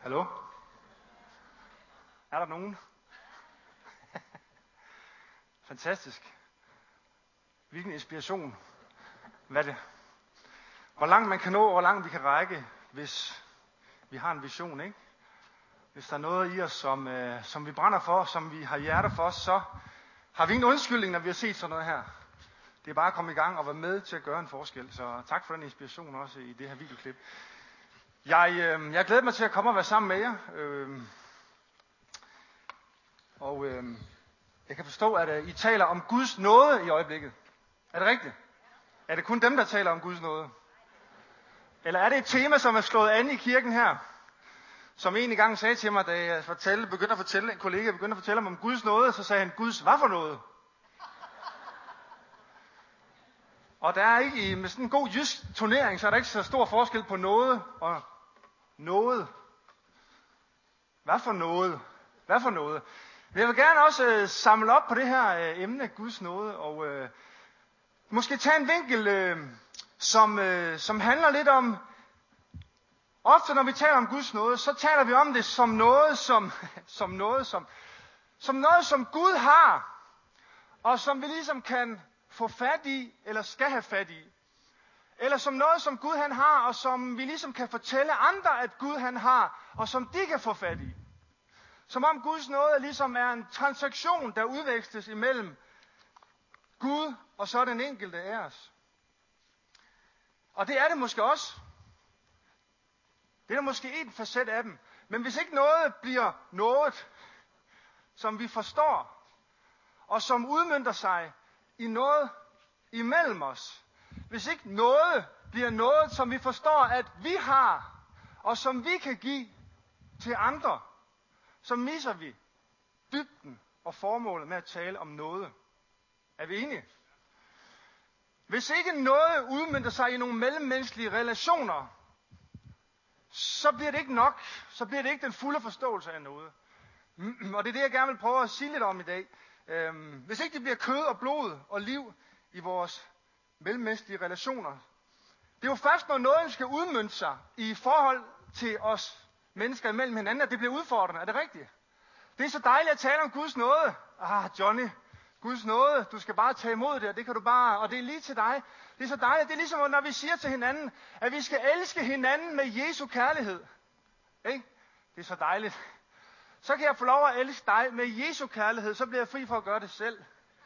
Hallo? Er der nogen? Fantastisk. Hvilken inspiration. Hvor langt man kan nå, og hvor langt vi kan række, hvis vi har en vision, ikke? Hvis der er noget i os, som vi brænder for, som vi har hjerte for, så har vi ingen undskyldning, når vi har set sådan noget her. Det er bare at komme i gang og være med til at gøre en forskel. Så tak for den inspiration også i det her videoklip. Jeg glæder mig til at komme og være sammen med jer. Jeg kan forstå, at I taler om Guds nåde i øjeblikket. Er det rigtigt? Er det kun dem, der taler om Guds nåde? Eller er det et tema, som er slået an i kirken her? Som en gang sagde til mig, da jeg en kollega begyndte at fortælle om Guds nåde, så sagde han, Guds hvad for noget? Og der er ikke, med sådan en god jysk turnering, så er der ikke så stor forskel på noget og noget. Hvad for noget? Hvad for noget? Men jeg vil gerne også samle op på det her emne, Guds nåde, og måske tage en vinkel, som handler lidt om, ofte når vi taler om Guds nåde, så taler vi om det som noget, som Gud har, og som vi ligesom kan få fat i, eller skal have fat i. Eller som noget, som Gud han har, og som vi ligesom kan fortælle andre, at Gud han har, og som de kan få fat i. Som om Guds nåde ligesom er en transaktion, der udveksles imellem Gud og så den enkelte af os. Og det er det måske også. Det er måske en facet af dem. Men hvis ikke noget bliver noget, som vi forstår, og som udmønter sig i noget imellem os. Hvis ikke noget bliver noget, som vi forstår, at vi har, og som vi kan give til andre, så misser vi dybden og formålet med at tale om noget. Er vi enige? Hvis ikke noget udmønter sig i nogle mellemmenneskelige relationer, så bliver det ikke nok. Så bliver det ikke den fulde forståelse af noget. Og det er det, jeg gerne vil prøve at sige lidt om i dag. Hvis ikke det bliver kød og blod og liv i vores mellemmenneskelige relationer. Det er jo først, når noget skal udmønte sig i forhold til os mennesker imellem hinanden, at det bliver udfordrende. Er det rigtigt? Det er så dejligt at tale om Guds nåde. Johnny, Guds nåde, du skal bare tage imod det, og det kan du bare, og det er lige til dig. Det er så dejligt. Det er ligesom, når vi siger til hinanden, at vi skal elske hinanden med Jesu kærlighed. Ikke? Det er så dejligt. Så kan jeg få lov at elske dig med Jesu kærlighed, så bliver jeg fri for at gøre det selv.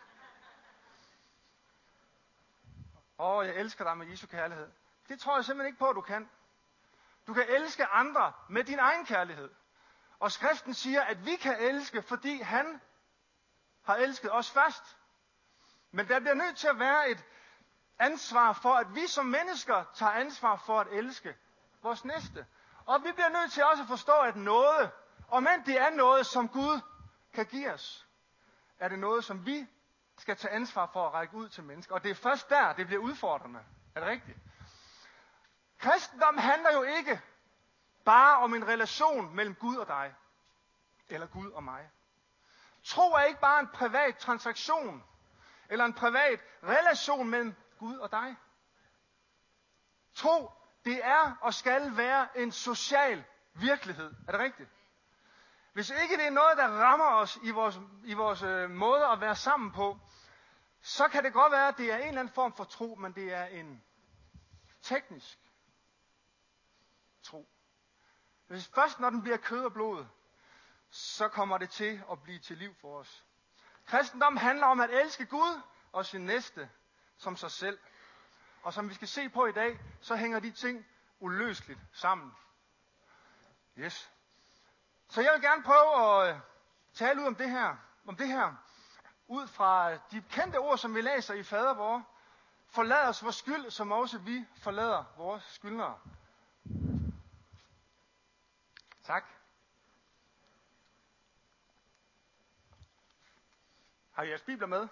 Jeg elsker dig med Jesu kærlighed. Det tror jeg simpelthen ikke på, at du kan. Du kan elske andre med din egen kærlighed. Og skriften siger, at vi kan elske, fordi han har elsket os først. Men der bliver nødt til at være et ansvar for, at vi som mennesker tager ansvar for at elske vores næste. Og vi bliver nødt til også at forstå, at noget, om end det er noget, som Gud kan give os, er det noget, som vi skal tage ansvar for at række ud til mennesker. Og det er først der, det bliver udfordrende. Er det rigtigt? Kristendom handler jo ikke bare om en relation mellem Gud og dig. Eller Gud og mig. Tro er ikke bare en privat transaktion. Eller en privat relation mellem Gud og dig. Tro, det er og skal være en social virkelighed. Er det rigtigt? Hvis ikke det er noget, der rammer os i vores måde at være sammen på, så kan det godt være, at det er en eller anden form for tro, men det er en teknisk tro. Hvis først når den bliver kød og blod, så kommer det til at blive til liv for os. Kristendom handler om at elske Gud og sin næste som sig selv. Og som vi skal se på i dag, så hænger de ting uløseligt sammen. Yes. Så jeg vil gerne prøve at tale ud om det her, ud fra de kendte ord, som vi læser i Fader vor. Forlad os vores skyld, som også vi forlader vores skyldnere. Tak. Har I jeres bibler med?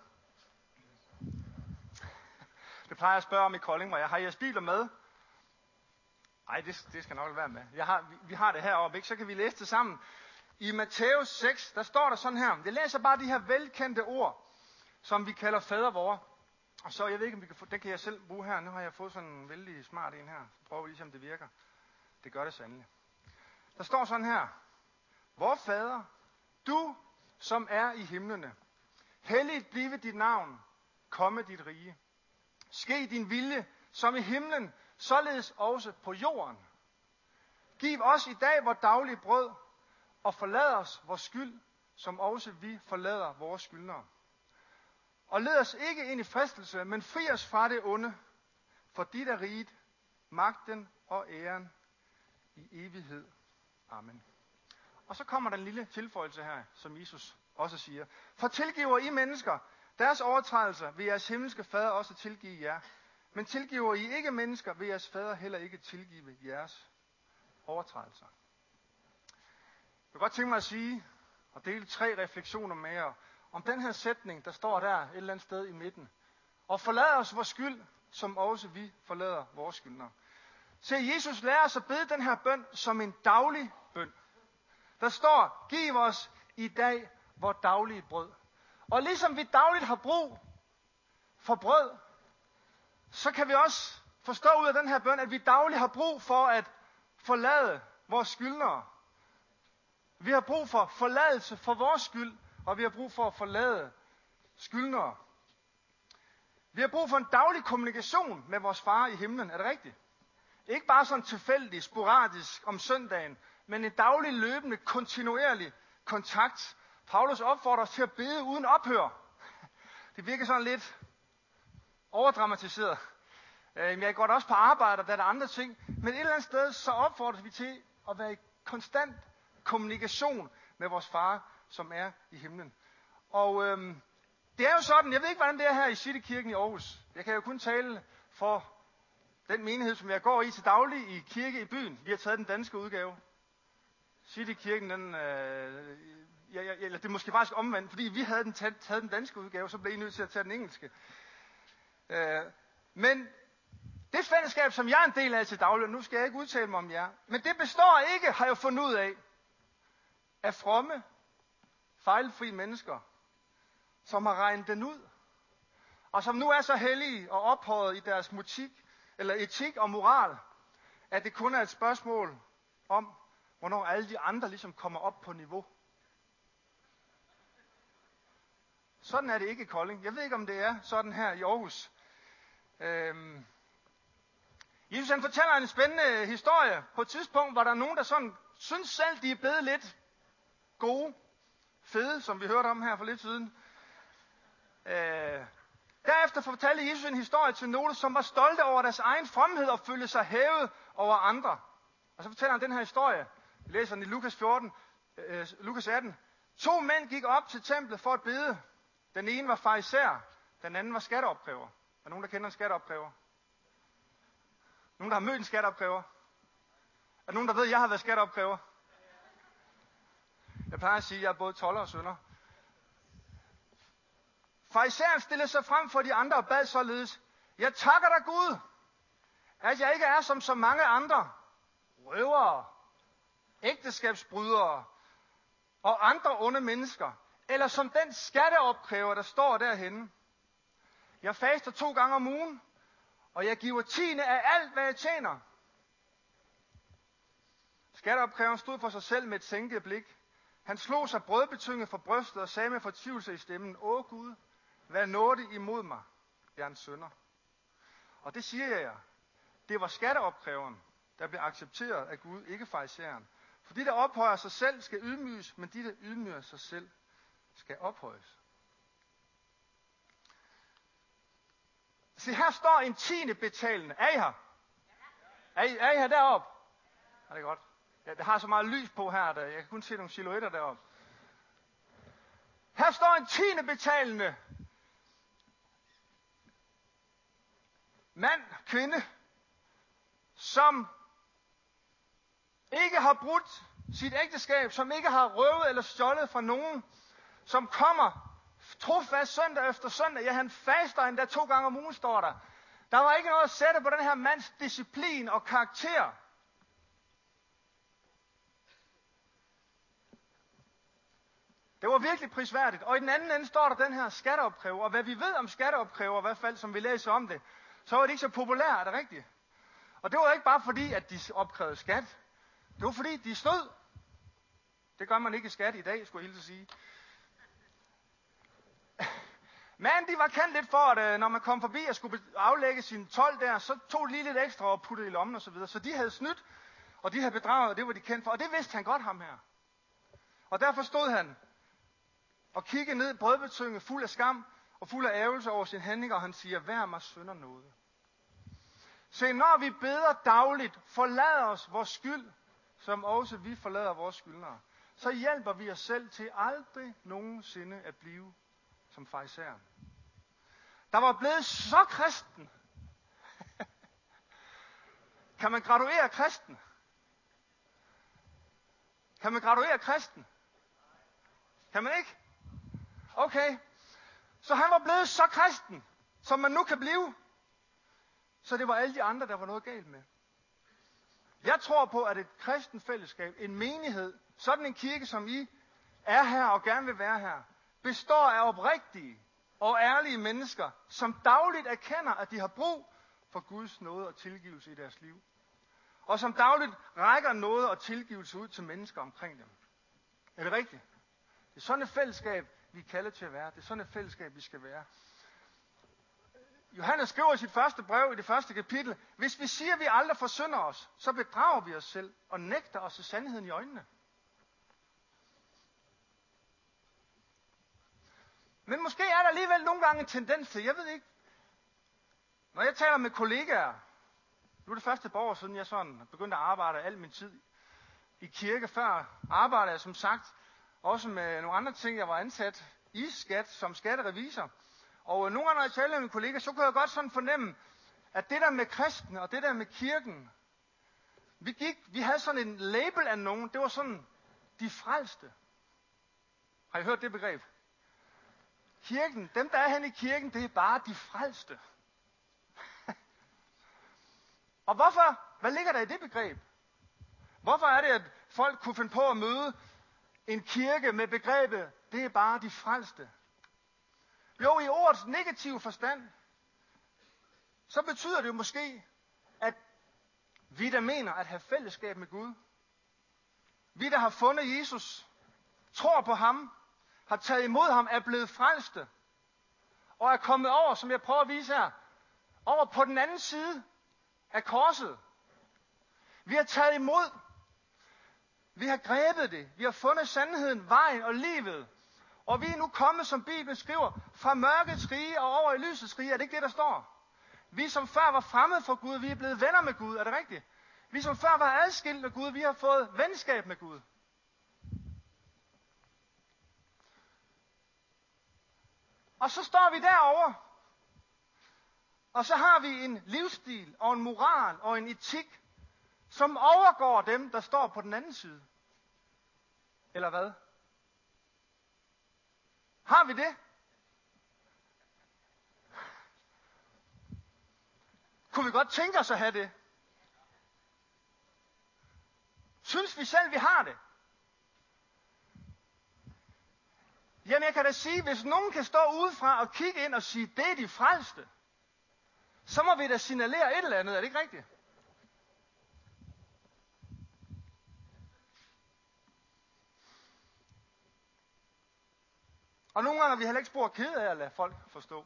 Det plejer jeg at spørge om i Kolding, hvor jeg har jeres bibler med. Nej, det skal nok være med. Vi har det heroppe, ikke? Så kan vi læse det sammen. I Matthæus 6, der står der sådan her. Jeg læser bare de her velkendte ord, som vi kalder Fader vor. Og så, jeg ved ikke, om vi kan få, den kan jeg selv bruge her. Nu har jeg fået sådan en vældig smart en her. Så prøver vi lige, om det virker. Det gør det sandelig. Der står sådan her. Vor Fader, du som er i himlene, helligt blive dit navn, komme dit rige. Ske din vilje, som i himlen, således også på jorden. Giv os i dag vores daglige brød, og forlad os vores skyld, som også vi forlader vores skyldnere. Og led os ikke ind i fristelse, men fri os fra det onde, for dit er riget, magten og æren i evighed. Amen. Og så kommer der en lille tilføjelse her, som Jesus også siger. For tilgiver I mennesker deres overtrædelser, vil jeres himmelske fader også tilgive jer. Men tilgiver I ikke mennesker, vil jeres fader heller ikke tilgive jeres overtrædelser. Jeg vil godt tænke mig at sige og dele 3 refleksioner med jer om den her sætning, der står der et eller andet sted i midten. Og forlad os vores skyld, som også vi forlader vores skyldnere. Så Jesus lærer os at bede den her bøn som en daglig bøn. Der står, giv os i dag vores daglige brød. Og ligesom vi dagligt har brug for brød, så kan vi også forstå ud af den her bøn, at vi dagligt har brug for at forlade vores skyldnere. Vi har brug for forladelse for vores skyld, og vi har brug for at forlade skyldnere. Vi har brug for en daglig kommunikation med vores far i himlen. Er det rigtigt? Ikke bare sådan tilfældig, sporadisk om søndagen, men en daglig, løbende, kontinuerlig kontakt. Paulus opfordrer os til at bede uden ophør. Det virker sådan lidt overdramatiseret. Jeg går da også på arbejde, og der er der andre ting. Men et eller andet sted, så opfordrer vi til at være i konstant kommunikation med vores far, som er i himlen. Og det er jo sådan, jeg ved ikke, hvordan det er her i Citykirken i Aarhus. Jeg kan jo kun tale for den menighed, som jeg går i til daglig i kirke i byen. Vi har taget den danske udgave. Citykirken, eller det er måske faktisk omvendt, fordi vi havde taget den danske udgave, så blev I nødt til at tage den engelske. Men det fællesskab, som jeg er en del af til daglig, nu skal jeg ikke udtale mig om jer, men det består ikke, har jeg fundet ud af fromme, fejlfri mennesker, som har regnet den ud, og som nu er så hellige og ophøjet i deres etik og moral, at det kun er et spørgsmål om, hvornår alle de andre ligesom kommer op på niveau. Sådan er det ikke i Kolding. Jeg ved ikke, om det er sådan her i Aarhus. Jesus han fortæller en spændende historie. På et tidspunkt var der nogen, der sådan synes selv, de er blevet lidt gode, fede, som vi hørte om her for lidt siden. Derefter fortalte Jesus en historie til nogle, som var stolte over deres egen fromhed og følte sig hævet over andre. Og så fortæller han den her historie. Vi læser den i Lukas 18. 2 mænd gik op til templet for at bede. Den ene var farisæer, den anden var skatteopkræver. Er der nogen, der kender en skatteopkræver? Nogen, der har mødt en skatteopkræver? Er der nogen, der ved, at jeg har været skatteopkræver? Jeg plejer at sige, at jeg er både toller og synder. Farisæeren stillede sig frem for de andre og bad således: Jeg takker dig Gud, at jeg ikke er som så mange andre, røvere, ægteskabsbrydere og andre onde mennesker, eller som den skatteopkræver, der står derhenne. Jeg faster 2 gange om ugen, og jeg giver 10% af alt, hvad jeg tjener. Skatteopkræveren stod for sig selv med et sænket blik. Han slog sig brødbetynget for brystet og sagde med fortvivlelse i stemmen: Åh Gud, vær nådig imod mig, jeg er en synder. Og det siger jeg jer. Det var skatteopkræveren, der blev accepteret af Gud, ikke farisæeren. For de, der ophøjer sig selv, skal ydmyges, men de, der ydmyger sig selv, skal ophøjes. Se, her står en 10. betalende. Er I her? Er I her deroppe? Ja, det er godt. Ja, det har så meget lys på her, der jeg kan kun se nogle silhuetter deroppe. Her står en 10. betalende mand, kvinde, som ikke har brudt sit ægteskab, som ikke har røvet eller stjålet fra nogen, som kommer trofast søndag efter søndag. Ja, han faster endda 2 gange om ugen, står der. Der var ikke noget at sætte på den her mands disciplin og karakter. Det var virkelig prisværdigt. Og i den anden ende står der den her skatteopkræver. Og hvad vi ved om skatteopkræver, i hvert fald som vi læser om det, så var det ikke så populært, er det rigtigt? Og det var ikke bare fordi, at de opkrævede skat. Det var fordi, de snød. Det gør man ikke i skat i dag, skulle jeg hilse at sige. Men de var kendt lidt for, at når man kom forbi og skulle aflægge sin told der, så tog de lige lidt ekstra og puttede i lommen og så videre. Så de havde snydt, og de havde bedraget, og det var de kendt for. Og det vidste han godt, ham her. Og derfor stod han og kiggede ned brødbetynget, fuld af skam og fuld af ærgelse over sin handling, og han siger, vær mig synder nåde. Se, når vi beder dagligt, forlad os vores skyld, som også vi forlader vores skyldnere, så hjælper vi os selv til aldrig nogensinde at blive som farisæeren, der var blevet så kristen. Kan man graduere kristen? Kan man graduere kristen? Kan man ikke? Okay. Så han var blevet så kristen, som man nu kan blive. Så det var alle de andre, der var noget galt med. Jeg tror på, at et kristen fællesskab, en menighed, sådan en kirke som I er her og gerne vil være her, består af oprigtige og ærlige mennesker, som dagligt erkender, at de har brug for Guds nåde og tilgivelse i deres liv. Og som dagligt rækker nåde og tilgivelse ud til mennesker omkring dem. Er det rigtigt? Det er sådan et fællesskab, vi er kaldet til at være. Det er sådan et fællesskab, vi skal være. Johannes skriver i sit første brev i det første kapitel, hvis vi siger, at vi aldrig forsynder os, så bedrager vi os selv og nægter os til sandheden i øjnene. Men måske er der alligevel nogle gange en tendens til, jeg ved ikke, når jeg taler med kollegaer, nu er det første par år siden, jeg sådan begyndte at arbejde al min tid i kirke. Før arbejdede jeg som sagt også med nogle andre ting. Jeg var ansat i skat som skatterevisor. Og nogle gange, når jeg talte med mine kollegaer, så kunne jeg godt sådan fornemme, at det der med kristne og det der med kirken, vi havde sådan en label af nogen, det var sådan de frelste. Har I hørt det begreb? Kirken, dem der er hen i kirken, det er bare de frelste. Og hvorfor? Hvad ligger der i det begreb? Hvorfor er det, at folk kunne finde på at møde en kirke med begrebet, det er bare de frelste? Jo, i ordets negative forstand, så betyder det jo måske, at vi der mener at have fællesskab med Gud, vi der har fundet Jesus, tror på ham, har taget imod ham, er blevet frelste, og er kommet over, som jeg prøver at vise her, over på den anden side af korset. Vi har taget imod. Vi har grebet det. Vi har fundet sandheden, vejen og livet. Og vi er nu kommet, som Bibelen skriver, fra mørkets rige og over i lysets rige. Er det ikke det, der står? Vi som før var fremmede for Gud, vi er blevet venner med Gud. Er det rigtigt? Vi som før var adskilt med Gud, vi har fået venskab med Gud. Og så står vi derovre. Og så har vi en livsstil og en moral og en etik, som overgår dem, der står på den anden side. Eller hvad? Har vi det? Kunne vi godt tænke os at have det? Synes vi selv, vi har det? Jamen jeg kan da sige, hvis nogen kan stå udefra og kigge ind og sige, det er de frelste, så må vi da signalere et eller andet. Er det ikke rigtigt? Og nogle gange er vi heller ikke spor kede af at lade folk forstå.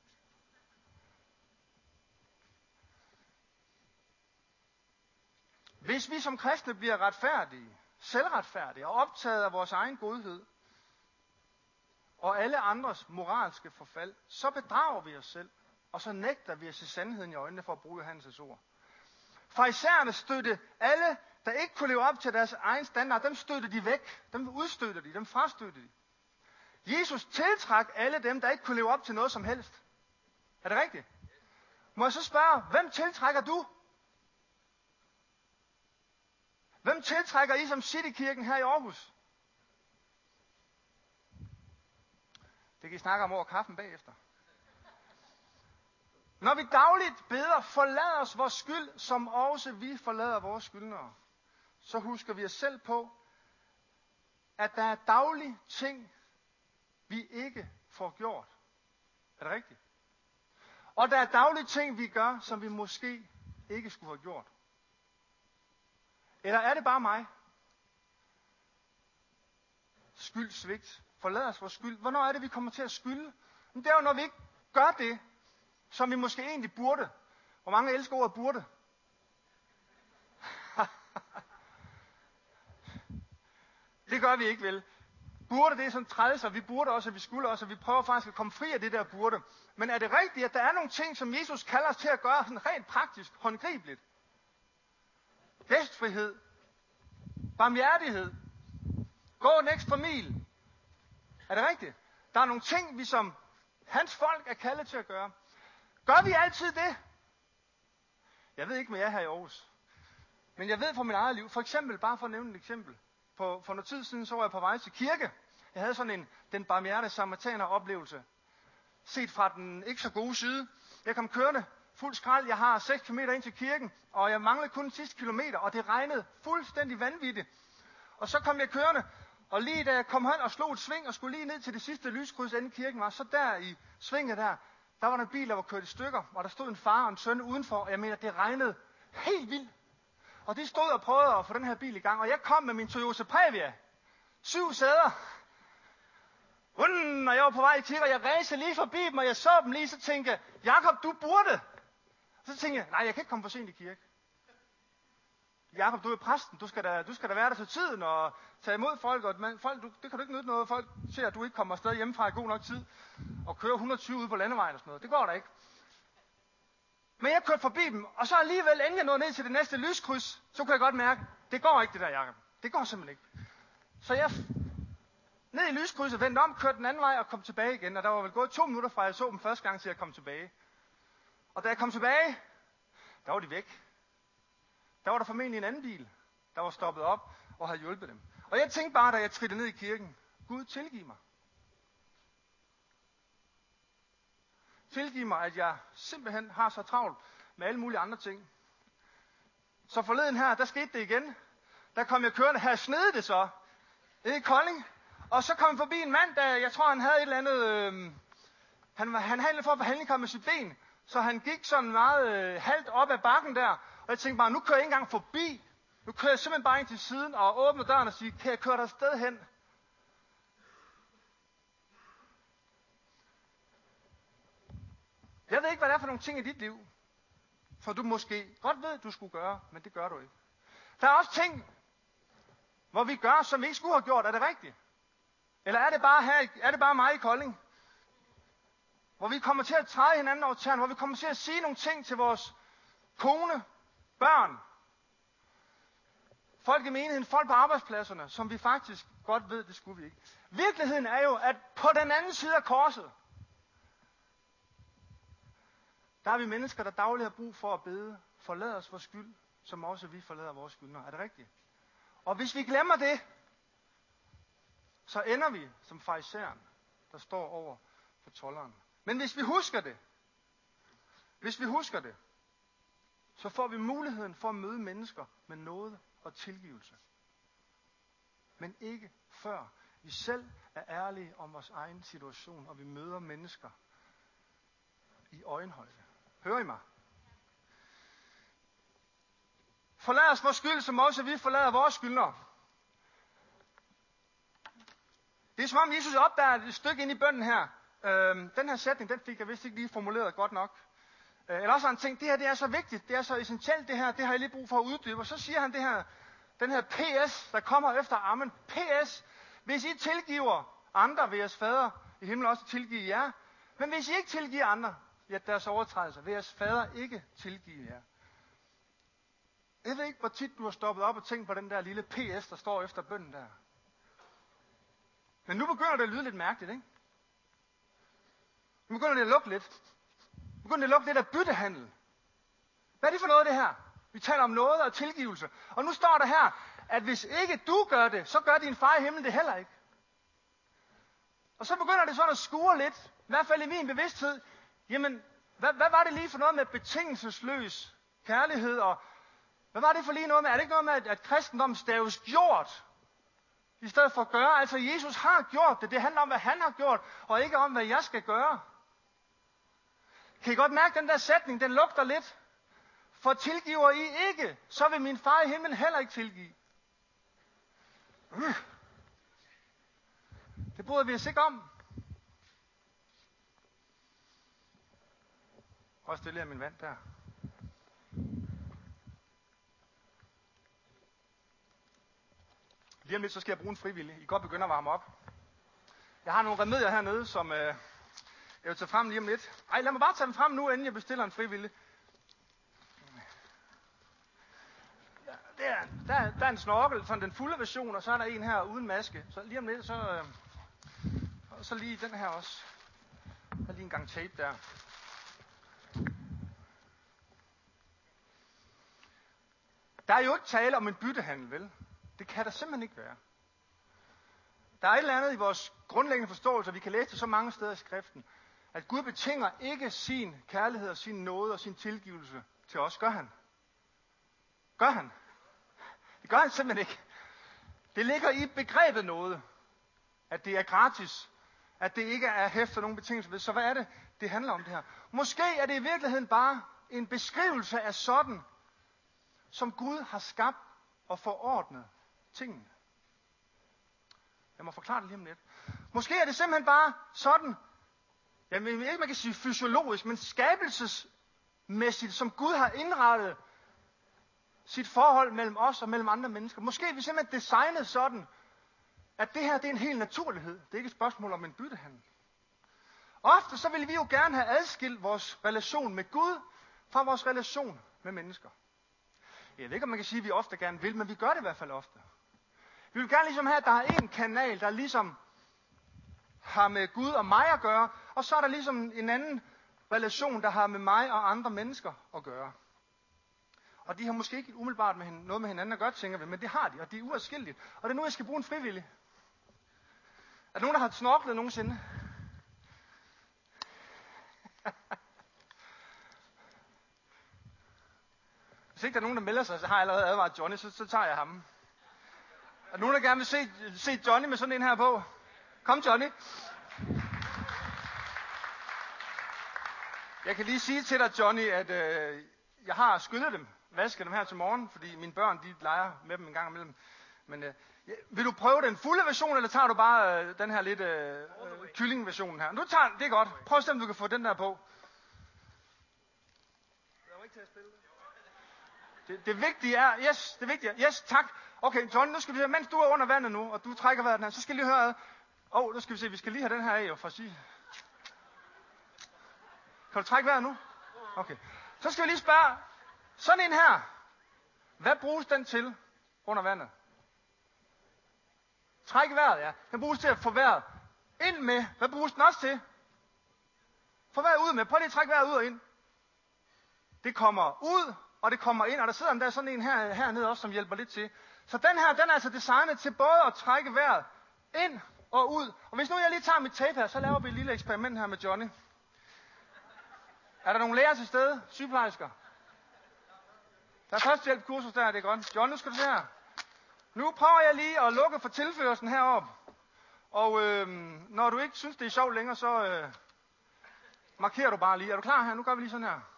Hvis vi som kristne bliver retfærdige, selvretfærdige og optaget af vores egen godhed og alle andres moralske forfald, så bedrager vi os selv, og så nægter vi at se sandheden i øjnene, for at bruge Johannes' ord. Farisæerne stødte alle, der ikke kunne leve op til deres egen standard, dem stødte de væk, dem udstødte de, dem frastødte de. Jesus tiltrak alle dem, der ikke kunne leve op til noget som helst. Er det rigtigt? Må jeg så spørge, hvem tiltrækker du? Hvem tiltrækker I som Citykirken her i Aarhus? Det kan I snakke om over kaffen bagefter. Når vi dagligt beder, forlad os vores skyld, som også vi forlader vores skyldnere, så husker vi os selv på, at der er daglige ting, vi ikke får gjort. Er det rigtigt? Og der er daglige ting, vi gør, som vi måske ikke skulle have gjort. Eller er det bare mig? Skyld, svigt. Forlad os vores skyld. Hvornår er det, vi kommer til at skylde? Men det er jo, når vi ikke gør det, som vi måske egentlig burde. Hvor mange elsker ordet burde? Det gør vi ikke, vel? Burde, det er sådan træls, og vi burde også, og vi skulle også, og vi prøver faktisk at komme fri af det der burde. Men er det rigtigt, at der er nogle ting, som Jesus kalder os til at gøre sådan rent praktisk, håndgribeligt? Gæstfrihed. Barmhjertighed. Gå en ekstra mil. Er det rigtigt? Der er nogle ting, vi som hans folk er kaldet til at gøre. Gør vi altid det? Jeg ved ikke med jer her i Aarhus. Men jeg ved fra mit eget liv, for eksempel, bare for at nævne et eksempel. For noget tid siden, så var jeg på vej til kirke. Jeg havde sådan den barmhjertige samaritaner oplevelse. Set fra den ikke så gode side. Jeg kom kørende fuld skrald. Jeg har 6 km ind til kirken, og jeg manglede kun den sidste kilometer, og det regnede fuldstændig vanvittigt. Og så kom jeg kørende, og lige da jeg kom hen og slog et sving, og skulle lige ned til det sidste lyskryds, inden kirken var, så der i svinget der var der en bil, der var kørt i stykker, og der stod en far og en søn udenfor, og jeg mener, det regnede helt vildt. Og de stod og prøvede at få den her bil i gang, og jeg kom med min Toyota Previa. 7 sæder. Og jeg var på vej i kirke, og jeg ræste lige forbi dem, og jeg så dem lige, så tænkte jeg, Jakob, du burde. Så tænkte jeg, nej, jeg kan ikke komme for sent i kirke. Jakob, du er præsten, du skal da være der til tiden og tage imod folk, og det kan du ikke nytte noget, folk ser, at du ikke kommer afsted hjemmefra i god nok tid, og kører 120 ude på landevejen og sådan noget. Det går da ikke. Men jeg kørte forbi dem, og så alligevel, inden jeg nåede ned til det næste lyskryds, så kunne jeg godt mærke, det går ikke det der, Jakob. Det går simpelthen ikke. Så jeg ned i lyskrydset, vendte om, kørte den anden vej og kom tilbage igen, og der var vel gået 2 minutter fra, jeg så dem første gang, til jeg kom tilbage. Og da jeg kom tilbage, der var de væk. Der var der formentlig en anden bil, der var stoppet op og havde hjulpet dem. Og jeg tænkte bare, da jeg trillede ned i kirken, Gud, tilgiv mig. Tilgiv mig, at jeg simpelthen har så travlt med alle mulige andre ting. Så forleden her, der skete det igen. Der kom jeg kørende, her snede det så, i Kolding. Og så kom jeg forbi en mand, der, jeg tror han havde et eller andet, han havde en for at få handicap med sit ben. Så han gik sådan meget halvt op ad bakken der. Og jeg tænkte bare, nu kører jeg ikke engang forbi. Nu kører jeg simpelthen bare ind til siden og åbner døren og siger, kan jeg køre dig sted hen? Jeg ved ikke, hvad det er for nogle ting i dit liv. For du måske godt ved, du skulle gøre, men det gør du ikke. Der er også ting, hvor vi gør, som vi ikke skulle have gjort. Er det rigtigt? Eller er det bare mig i Kolding? Hvor vi kommer til at træde hinanden over tæerne, hvor vi kommer til at sige nogle ting til vores kone, børn, folk i menigheden, folk på arbejdspladserne, som vi faktisk godt ved, det skulle vi ikke. Virkeligheden er jo, at på den anden side af korset, der er vi mennesker, der dagligt har brug for at bede, forlad os vores skyld, som også vi forlader vores skyldnere. Er det rigtigt? Og hvis vi glemmer det, så ender vi som farisæeren, der står over for tolderen. Men hvis vi husker det, så får vi muligheden for at møde mennesker med nåde og tilgivelse. Men ikke før vi selv er ærlige om vores egen situation, og vi møder mennesker i øjenhøjde. Hører I mig? Forlad os vores skyld, som også vi forlader vores skyldnere. Det er som om Jesus opdager et stykke ind i bønnen her. Den her sætning, den fik jeg vist ikke lige formuleret godt nok. Eller også har han tænkt, det her det er så vigtigt, det er så essentielt det her, det har jeg lige brug for at uddybe. Og så siger han det her, den her PS, der kommer efter amen. PS, hvis I tilgiver andre, vil jeres fader i himlen også tilgive jer. Men hvis I ikke tilgiver andre, deres overtrædelser, vil jeres fader ikke tilgive jer. Jeg ved ikke, hvor tit du har stoppet op og tænkt på den der lille PS, der står efter bønnen der. Men nu begynder det at lyde lidt mærkeligt, ikke? Nu begynder det at lugte lidt. Nu begynder det at lugte lidt af byttehandel. Hvad er det for noget, det her? Vi taler om noget og tilgivelse. Og nu står der her, at hvis ikke du gør det, så gør din far i himlen det heller ikke. Og så begynder det sådan at skure lidt, i hvert fald i min bevidsthed. Jamen, hvad var det lige for noget med betingelsesløs kærlighed? Og hvad var det for lige noget med? Er det ikke noget med, at kristendom staves gjort? I stedet for at gøre. Altså, Jesus har gjort det. Det handler om, hvad han har gjort, og ikke om, hvad jeg skal gøre. Kan I godt mærke, den der sætning, den lugter lidt? For tilgiver I ikke, så vil min far i himlen heller ikke tilgive. Det bryder vi os ikke om. Prøv stille af min vand der. Lige om lidt, så skal jeg bruge en frivillig. I kan godt begynde at varme op. Jeg har nogle remedier hernede, som jeg vil tage frem lige om lidt. Ej, lad mig bare tage dem frem nu, inden jeg bestiller en frivillig. Ja, der er en snorkel, sådan den fulde version, og så er der en her uden maske. Så lige om lidt, så lige den her også. Der er lige en gang tape der. Der er jo ikke tale om en byttehandel, vel? Det kan der simpelthen ikke være. Der er et eller andet i vores grundlæggende forståelse, og vi kan læse det så mange steder i skriften, at Gud betinger ikke sin kærlighed og sin nåde og sin tilgivelse til os. Gør han? Gør han? Det gør han simpelthen ikke. Det ligger i begrebet nåde, at det er gratis, at det ikke er hæftet nogen betingelser ved. Så hvad er det, det handler om det her? Måske er det i virkeligheden bare en beskrivelse af sådan, som Gud har skabt og forordnet tingene. Jeg må forklare det lige om lidt. Måske er det simpelthen bare sådan, jeg ved ikke, man kan sige fysiologisk, men skabelsesmæssigt, som Gud har indrettet sit forhold mellem os og mellem andre mennesker. Måske er vi simpelthen designet sådan, at det her det er en hel naturlighed. Det er ikke et spørgsmål om en byttehandel. Ofte så vil vi jo gerne have adskilt vores relation med Gud fra vores relation med mennesker. Jeg ved ikke, om man kan sige, at vi ofte gerne vil, men vi gør det i hvert fald ofte. Vi vil gerne ligesom have, at der er en kanal, der ligesom har med Gud og mig at gøre, og så er der ligesom en anden relation, der har med mig og andre mennesker at gøre. Og de har måske ikke umiddelbart noget med hinanden at gøre, tænker vi, men det har de, og det er uadskilleligt. Og det er nu, jeg skal bruge en frivillig. Er der nogen, der har snorklet nogensinde? Hvis ikke der er nogen, der melder sig, så har jeg allerede advaret Johnny, så tager jeg ham. Er der nogen, der gerne vil se Johnny med sådan en her på? Kom, Johnny. Jeg kan lige sige til dig, Johnny, at jeg har skyllet dem, vasket dem her til morgen, fordi mine børn, de leger med dem en gang imellem. Men vil du prøve den fulde version, eller tager du bare den her lidt kyllingversionen her? Nu tager det er godt. Prøv at se, om du kan få den der på. Jeg var ikke til at spille det. Det vigtige er, yes, tak. Okay, Johnny, nu skal vi høre, mens du er under vandet nu, og du trækker vejret den her, så skal vi lige høre, nu skal vi se, vi skal lige have den her af, jo, for at sige. Kan du trække vejret nu? Okay. Så skal vi lige spørge, sådan en her, hvad bruges den til under vandet? Træk vejret, ja. Den bruges til at få vejret ind med. Hvad bruges den også til? Få vejret ud med. Prøv lige at trække vejret ud og ind. Det kommer ud, og det kommer ind, og der sidder der sådan en hernede også, som hjælper lidt til. Så den her, den er altså designet til både at trække vejret ind og ud. Og hvis nu jeg lige tager mit tape her, så laver vi et lille eksperiment her med Johnny. Er der nogle læger til stede? Sygeplejersker? Der er førstehjælpskursus der, det er godt. John, nu skal du se her. Nu prøver jeg lige at lukke for tilførelsen heroppe. Og når du ikke synes, det er sjovt længere, så markerer du bare lige. Er du klar her? Nu gør vi lige sådan her.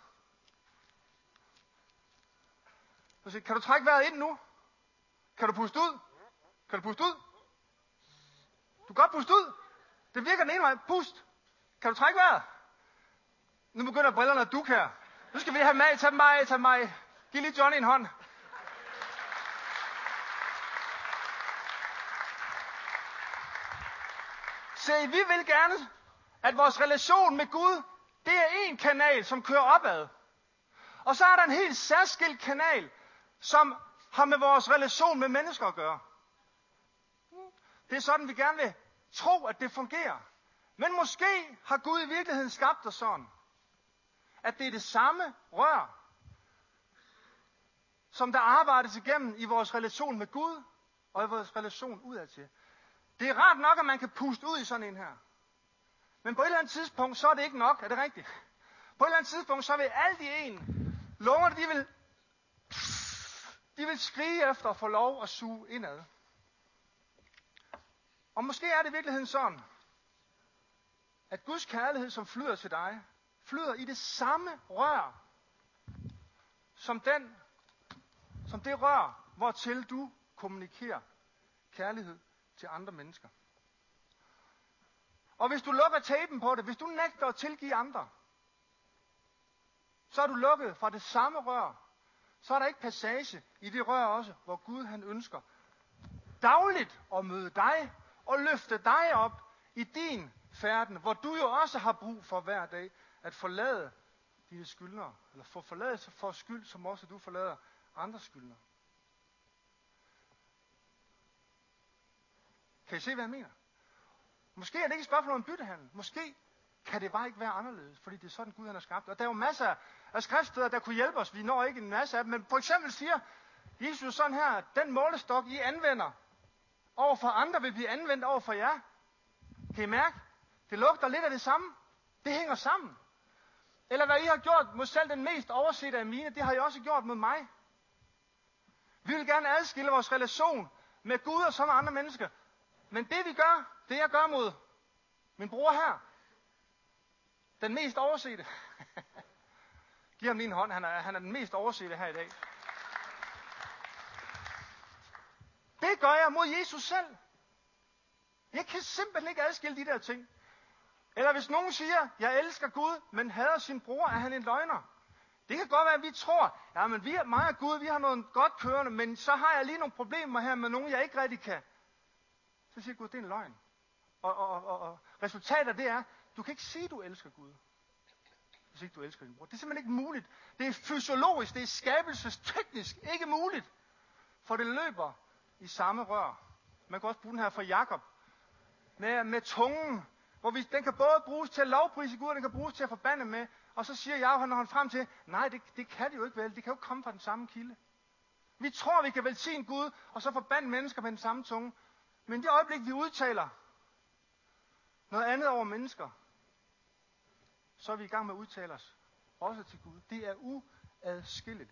Kan du trække vejret ind nu? Kan du puste ud? Kan du puste ud? Du kan godt puste ud. Det virker den ene vej. Pust. Kan du trække vejret? Nu begynder brillerne at dukke her. Nu skal vi have med. Tag dem bare af. Giv lige Johnny en hånd. Se, vi vil gerne, at vores relation med Gud, det er en kanal, som kører opad. Og så er der en helt særskilt kanal, som har med vores relation med mennesker at gøre. Det er sådan, vi gerne vil tro, at det fungerer. Men måske har Gud i virkeligheden skabt os sådan, at det er det samme rør, som der arbejdes igennem i vores relation med Gud, og i vores relation udadtil. Det er rart nok, at man kan puste ud i sådan en her. Men på et eller andet tidspunkt, så er det ikke nok. Er det rigtigt? På et eller andet tidspunkt, så vil alt i en. Lungerne, de vil skrige efter at få lov at suge indad. Og måske er det i virkeligheden sådan, at Guds kærlighed, som flyder til dig, flyder i det samme rør, som det rør, hvortil du kommunikerer kærlighed til andre mennesker. Og hvis du lukker tapen på det, hvis du nægter at tilgive andre, så er du lukket fra det samme rør. Så er der ikke passage i det rør også, hvor Gud han ønsker dagligt at møde dig og løfte dig op i din færden, hvor du jo også har brug for hver dag at forlade dine skyldnere, eller få forladelse for skyld, som også du forlader andres skyldnere. Kan I se, hvad jeg mener? Måske er det ikke et spørgsmål om byttehandel. Måske kan det bare ikke være anderledes, fordi det er sådan Gud han har skabt. Og der er jo masser af skriftsteder, der kunne hjælpe os. Vi når ikke en masse af dem, men for eksempel siger Jesus sådan her, den målestok I anvender over for andre vil blive anvendt over for jer. Kan I mærke? Det lugter lidt af det samme. Det hænger sammen. Eller hvad I har gjort mod selv den mest oversete af mine, det har I også gjort mod mig. Vi vil gerne adskille vores relation med Gud og så med andre mennesker. Men det vi gør, det jeg gør mod min bror her, den mest oversete. Giv ham lige en hånd, han er den mest oversete her i dag. Det gør jeg mod Jesus selv. Jeg kan simpelthen ikke adskille de der ting. Eller hvis nogen siger, jeg elsker Gud, men hader sin bror, er han en løgner. Det kan godt være, at vi tror, ja, men vi er mig og Gud, vi har noget godt kørende, men så har jeg lige nogle problemer her med nogen, jeg ikke rigtig kan. Så siger Gud, det er en løgn. Og resultatet af det er, du kan ikke sige, du elsker Gud, hvis ikke du elsker din bror. Det er simpelthen ikke muligt. Det er fysiologisk, det er skabelsesteknisk ikke muligt. For det løber i samme rør. Man kan også bruge den her fra Jakob. Med tungen, hvor den kan både bruges til at lovprise Gud, og den kan bruges til at forbanде med. Og så siger Jakob, når han frem til, nej, det kan det jo ikke vel. Det kan jo ikke komme fra den samme kilde. Vi tror, vi kan velsigne Gud, og så forbande mennesker med den samme tunge. Men i det øjeblik, vi udtaler noget andet over mennesker, så er vi i gang med at udtale os også til Gud. Det er uadskilleligt.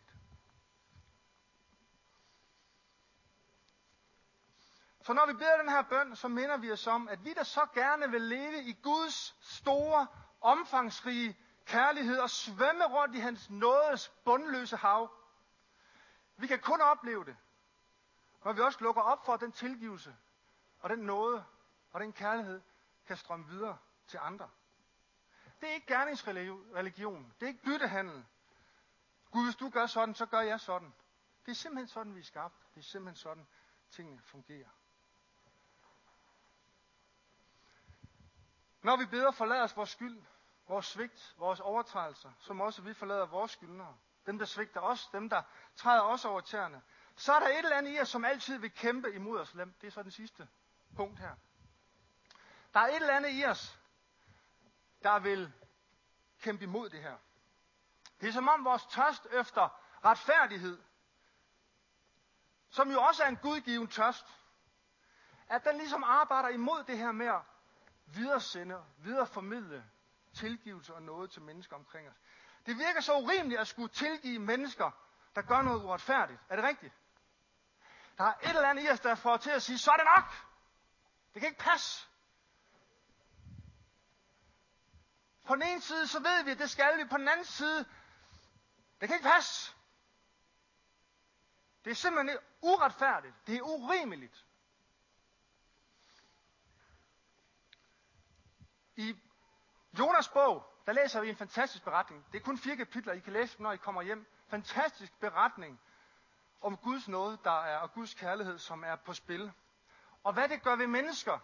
Så når vi beder den her bøn, så minder vi os om, at vi der så gerne vil leve i Guds store, omfangsrige kærlighed og svømme rundt i hans nådes bundløse hav. Vi kan kun opleve det, når vi også lukker op for, at den tilgivelse og den nåde og den kærlighed kan strømme videre til andre. Det er ikke gerningsreligion. Det er ikke byttehandel. Gud, hvis du gør sådan, så gør jeg sådan. Det er simpelthen sådan, vi er skabt. Det er simpelthen sådan, tingene fungerer. Når vi beder, forlad os vores skyld, vores svigt, vores overtrædelser, som også vi forlader vores skyldnere. Dem, der svigter os, dem, der træder os over tæerne. Så er der et eller andet i os, som altid vil kæmpe imod os. Det er så den sidste punkt her. Der er et eller andet i os, der vil kæmpe imod det her. Det er som om vores tørst efter retfærdighed, som jo også er en gudgiven tørst, at den ligesom arbejder imod det her med at videresende, videreformidle tilgivelse og noget til mennesker omkring os. Det virker så urimeligt at skulle tilgive mennesker, der gør noget uretfærdigt. Er det rigtigt? Der er et eller andet i os, der får til at sige, så er det nok. Det kan ikke passe. På den ene side, så ved vi, at det skal vi. På den anden side, det kan ikke passe. Det er simpelthen uretfærdigt. Det er urimeligt. I Jonas bog, der læser vi en fantastisk beretning. Det er kun 4 kapitler, I kan læse, når I kommer hjem. Fantastisk beretning om Guds nåde, der er, og Guds kærlighed, som er på spil. Og hvad det gør ved mennesker.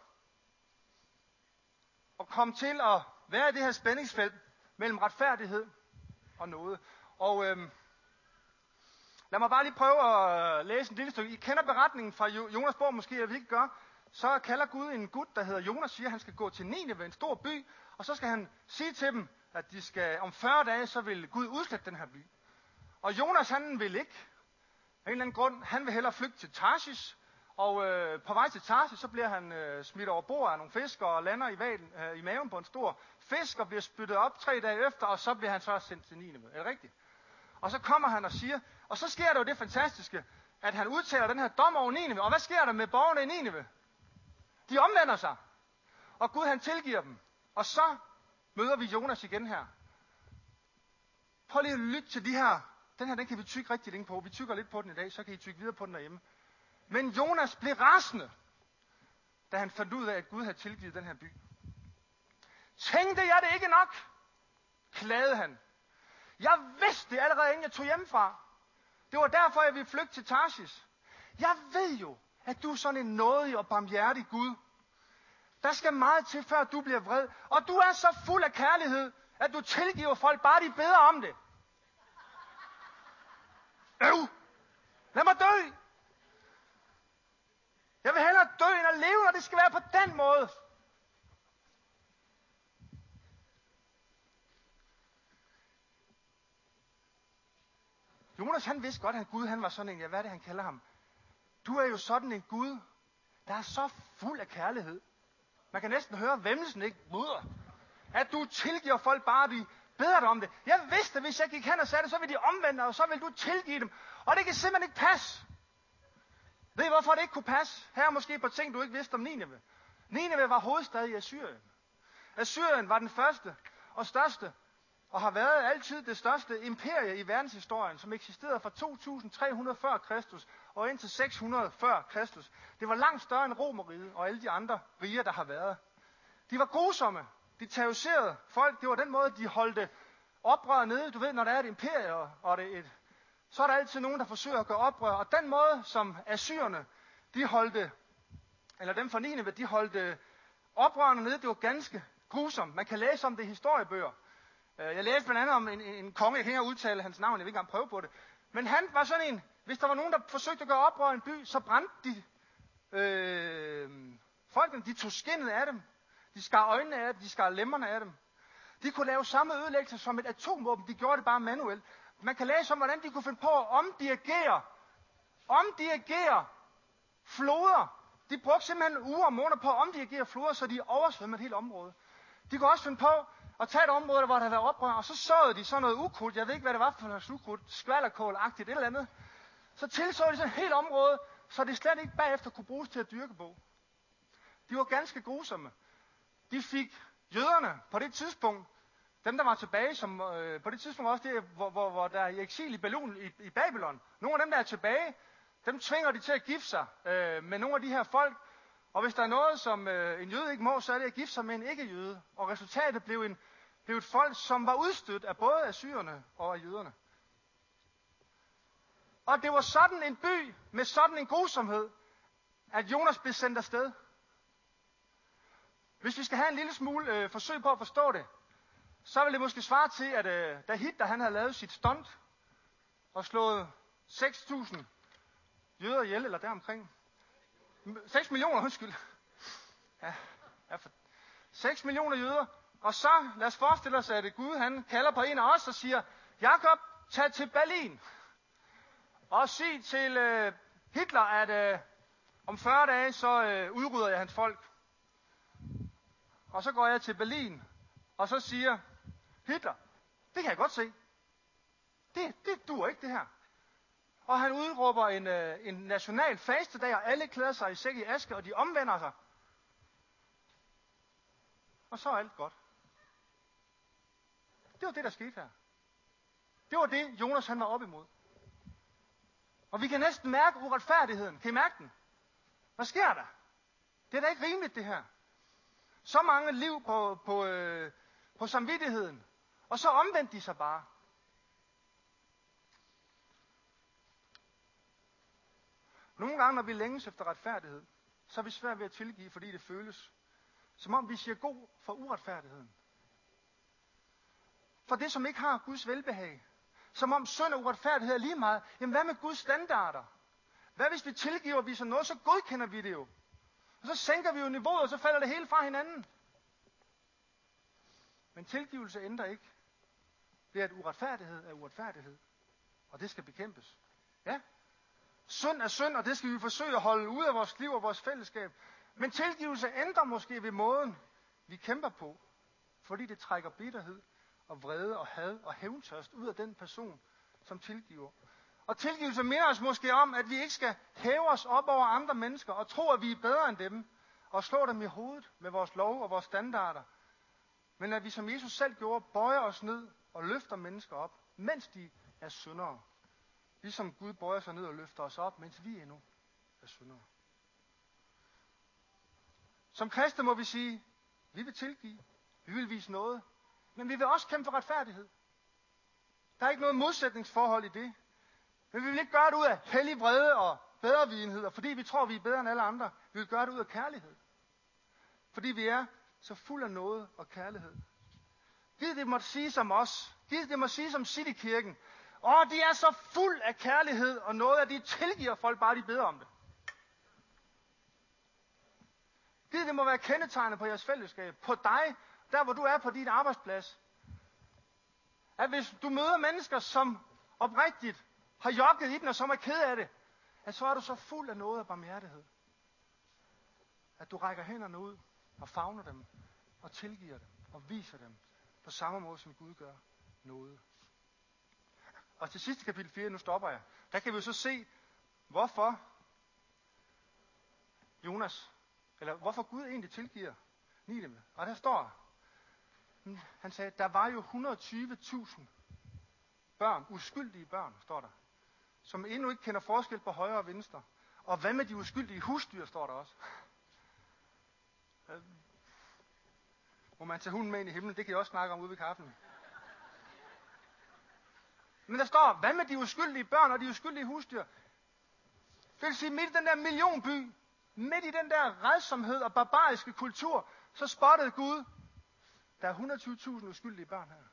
At komme til at være i det her spændingsfelt mellem retfærdighed og nåde. Og lad mig bare lige prøve at læse en lille stykke. I kender beretningen fra Jonas bog, måske jeg vil ikke gøre. Så kalder Gud en gut, der hedder Jonas, siger, at han skal gå til Nineve, en stor by, og så skal han sige til dem, at de skal om 40 dage, så vil Gud udslette den her by. Og Jonas, han vil ikke. Af en eller anden grund, han vil hellere flygte til Tarsis, og på vej til Tarsis, så bliver han smidt over bord af nogle fiskere og lander i maven på en stor fisk, og bliver spyttet op 3 dage efter, og så bliver han så sendt til Nineve. Er det rigtigt? Og så kommer han og siger, og så sker der jo det fantastiske, at han udtaler den her dom over Nineve. Og hvad sker der med borgerne i Nineve? De omvender sig. Og Gud han tilgiver dem. Og så møder vi Jonas igen her. Prøv lige at lytte til de her den kan vi tygge rigtig længe på. Vi tygger lidt på den i dag, så kan I tygge videre på den derhjemme. Men Jonas blev rasende, da han fandt ud af, at Gud havde tilgivet den her by. Tænkte jeg det ikke nok? Klagede han. Jeg vidste det allerede, inden jeg tog hjemmefra. Det var derfor, jeg ville flygte til Tarsis. Jeg ved jo, at du er sådan en nådig og barmhjertig Gud. Der skal meget til, før du bliver vred. Og du er så fuld af kærlighed, at du tilgiver folk, bare de beder om det. Lad mig dø. Jeg vil hellere dø, end at leve, og det skal være på den måde. Jonas, han vidste godt, at Gud han var sådan en, hvad er det, han kalder ham? Du er jo sådan en Gud, der er så fuld af kærlighed. Man kan næsten høre væmmelsen, ikke? At du tilgiver folk, bare de beder dig om det. Jeg vidste, at hvis jeg gik hen og sagde det, så ville de omvende, og så ville du tilgive dem. Og det kan simpelthen ikke passe. Ved I, hvorfor det ikke kunne passe? Her er måske på ting, du ikke vidste om Nineve. Nineve var hovedstad i Assyrien. Assyrien var den første og største, og har været altid det største imperie i verdenshistorien, som eksisterede fra 2300 før Kristus og indtil 600 før Kristus. Det var langt større end Romerriget og alle de andre riger, der har været. De var grusomme. De terroriserede folk. Det var den måde, de holdte oprør nede. Du ved, når der er et imperie, og det er så er der altid nogen, der forsøger at gøre oprør. Og den måde, som assyrerne, de holdte, eller dem fra Nineve, de holdte oprørerne nede, det var ganske grusomt. Man kan læse om det i historiebøger. Jeg læste blandt andet om en konge, jeg kan ikke udtale hans navn, jeg vil ikke engang prøve på det. Men han var sådan en, hvis der var nogen, der forsøgte at gøre oprør i en by, så brændte de folkene, de tog skindet af dem. De skar øjnene af dem, de skar lemmerne af dem. De kunne lave samme ødelæggelse som et atomvåben, de gjorde det bare manuelt. Man kan læse om, hvordan de kunne finde på at omdirigere floder. De brugte simpelthen uger og måneder på at omdirigere floder, så de oversvømmede et helt område. De kunne også finde på at tage et område, hvor der havde været oprør, og så såede de sådan noget ukrudt. Jeg ved ikke, hvad det var for noget ukrudt. Skvallerkål-agtigt, et eller andet. Så tilså de sådan et helt område, så det slet ikke bagefter kunne bruges til at dyrke på. De var ganske grusomme. De fik jøderne på det tidspunkt, dem der var tilbage, som på det tidspunkt også det, hvor der er i eksil i Babylon. Nogle af dem, der er tilbage, dem tvinger de til at gifte sig med nogle af de her folk. Og hvis der er noget, som en jøde ikke må, så er det at gifte sig med en ikke-jøde. Og resultatet blev et folk, som var udstødt af både assyrerne og af jøderne. Og det var sådan en by med sådan en grusomhed, at Jonas blev sendt afsted. Hvis vi skal have en lille smule forsøg på at forstå det, så vil det måske svare til, at da Hitler han havde lavet sit stunt og slået 6.000 jøder ihjel, eller deromkring. 6 millioner, undskyld. Ja, 6 millioner jøder. Og så, lad os forestille os, at Gud han kalder på en af os og siger, Jakob, tag til Berlin. Og sig til Hitler, at om 40 dage, så udrydder jeg hans folk. Og så går jeg til Berlin, og så siger Hitler, det kan jeg godt se. Det duer ikke, det her. Og han udråber en national fastedag, og alle klæder sig i sæk i aske, og de omvender sig. Og så er alt godt. Det var det, der skete her. Det var det, Jonas han var op imod. Og vi kan næsten mærke uretfærdigheden. Kan I mærke den? Hvad sker der? Det er da ikke rimeligt, det her. Så mange liv på samvittigheden. Og så omvendte de sig bare. Nogle gange, når vi længes efter retfærdighed, så er vi svært ved at tilgive, fordi det føles, som om vi siger god for uretfærdigheden. For det, som ikke har Guds velbehag. Som om synd og uretfærdighed er lige meget. Jamen hvad med Guds standarder? Hvad hvis vi tilgiver, vi sådan noget, så godkender vi det jo. Og så sænker vi jo niveauet, og så falder det hele fra hinanden. Men tilgivelse ændrer ikke ved, at uretfærdighed er uretfærdighed. Og det skal bekæmpes. Ja, synd er synd, og det skal vi forsøge at holde ud af vores liv og vores fællesskab. Men tilgivelse ændrer måske ved måden, vi kæmper på. Fordi det trækker bitterhed og vrede og had og hævntørst ud af den person, som tilgiver. Og tilgivelse minder os måske om, at vi ikke skal hæve os op over andre mennesker og tro, at vi er bedre end dem, og slå dem i hovedet med vores lov og vores standarder. Men at vi, som Jesus selv gjorde, bøjer os ned og løfter mennesker op, mens de er syndere. Ligesom Gud bøjer sig ned og løfter os op, mens vi endnu er syndere. Som kristne må vi sige, vi vil tilgive, vi vil vise noget, men vi vil også kæmpe for retfærdighed. Der er ikke noget modsætningsforhold i det. Men vi vil ikke gøre det ud af hellig vrede og bedrevidenhed, fordi vi tror, vi er bedre end alle andre. Vi vil gøre det ud af kærlighed. Fordi vi er så fuld af noget og kærlighed. Gid det måtte sige som os. Gid det må sige som Citykirken. De er så fuld af kærlighed og noget, at de tilgiver folk, bare de beder om det. Gid det må være kendetegnet på jeres fællesskab. På dig, der hvor du er på din arbejdsplads. At hvis du møder mennesker, som oprigtigt har jokket i den, og som er ked af det, at så er du så fuld af noget af barmhjertighed. At du rækker hænderne ud og favner dem, og tilgiver dem, og viser dem, på samme måde som Gud gør noget. Og til sidst i kapitel 4, nu stopper jeg, der kan vi jo så se, hvorfor hvorfor Gud egentlig tilgiver Nineve. Og der står, han sagde, der var jo 120.000 børn, uskyldige børn, står der, som endnu ikke kender forskel på højre og venstre. Og hvad med de uskyldige husdyr, står der også. Må man tage hunden med ind i himlen, det kan jeg også snakke om ude ved kaffen. Men der står, hvad med de uskyldige børn og de uskyldige husdyr? Det vil sige, midt i den der millionby, midt i den der redsomhed og barbariske kultur, så spottede Gud, der er 120.000 uskyldige børn her.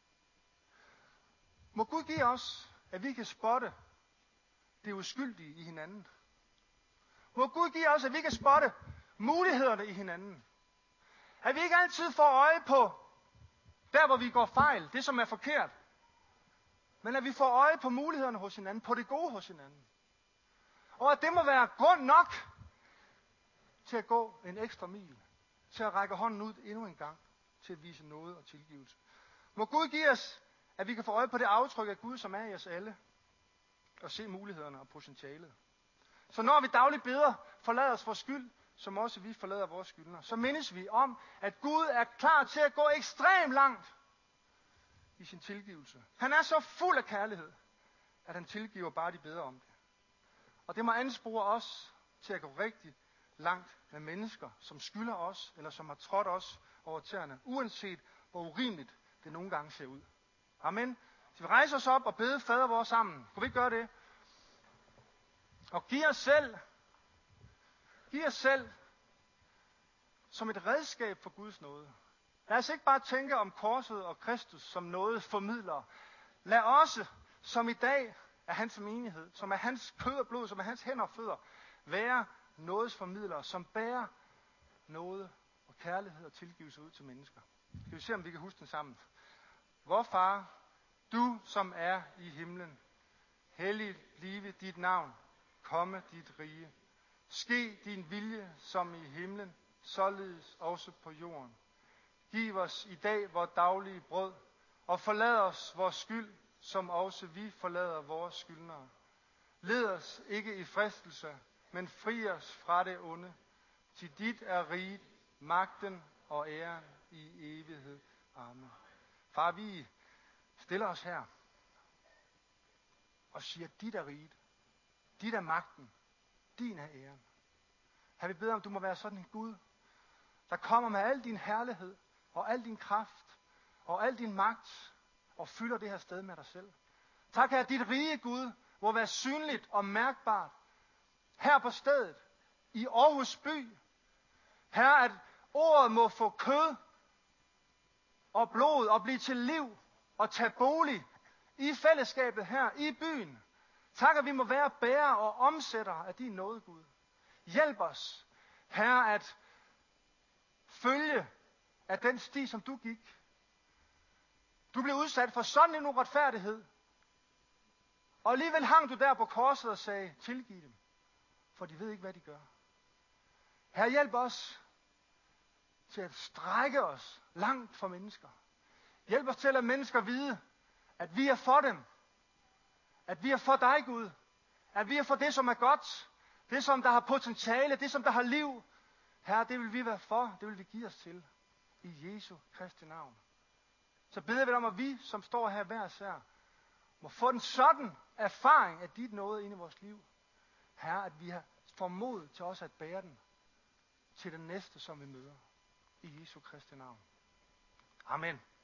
Må Gud give os, at vi kan spotte det uskyldige i hinanden. Må Gud give os, at vi kan spotte mulighederne i hinanden. At vi ikke altid får øje på der, hvor vi går fejl, det som er forkert. Men at vi får øje på mulighederne hos hinanden, på det gode hos hinanden. Og at det må være grund nok til at gå en ekstra mil. Til at række hånden ud endnu en gang. Til at vise noget og tilgivelse. Må Gud give os, at vi kan få øje på det aftryk af Gud, som er i os alle. Og se mulighederne og potentialet. Så når vi dagligt beder, forlader os for skyld, som også vi forlader vores skyldner, så mindes vi om, at Gud er klar til at gå ekstremt langt i sin tilgivelse. Han er så fuld af kærlighed, at han tilgiver bare de beder om det. Og det må anspore os til at gå rigtig langt med mennesker, som skylder os, eller som har trådt os over tæerne, uanset hvor urimeligt det nogle gange ser ud. Amen. Så vi rejser os op og beder fader vor sammen. Kunne vi ikke gøre det? Og giv os selv som et redskab for Guds nåde. Lad os ikke bare tænke om korset og Kristus som noget formidler. Lad os, som i dag er hans menighed, som er hans kød og blod, som er hans hænder og fødder, være nådes formidlere, som bærer nåde og kærlighed og tilgivelse ud til mennesker. Skal vi se, om vi kan huske den sammen. Vor far, du som er i himlen, hellig blive dit navn, komme dit rige. Ske din vilje som i himlen, således også på jorden. Giv os i dag vores daglige brød, og forlad os vores skyld, som også vi forlader vores skyldnere. Led os ikke i fristelse, men fri os fra det onde. Til dit er riget, magten og æren i evighed. Amen. Far, vi stiller os her og siger, dit er riget, dit er magten, din er æren. Her vi beder om, du må være sådan en Gud, der kommer med al din herlighed, og al din kraft, og al din magt, og fylder det her sted med dig selv. Tak, at dit rige Gud må være synligt og mærkbart her på stedet, i Aarhus by. Herre, at ordet må få kød og blod og blive til liv og tage bolig i fællesskabet her i byen. Tak, at vi må være bærere og omsættere af din nåde, Gud. Hjælp os, Herre, at følge af den sti, som du gik. Du blev udsat for sådan en uretfærdighed. Og alligevel hang du der på korset og sagde, tilgiv dem, for de ved ikke, hvad de gør. Herre, hjælp os til at strække os langt for mennesker. Hjælp os til at lade mennesker vide, at vi er for dem. At vi er for dig, Gud. At vi er for det, som er godt. Det, som der har potentiale. Det, som der har liv. Herre, det vil vi være for. Det vil vi give os til. I Jesu Kristi navn. Så beder vi om, at vi, som står her hver især, må få en sådan erfaring af dit nåde ind i vores liv. Herre, at vi har formod til også at bære den til den næste, som vi møder. I Jesu Kristi navn. Amen.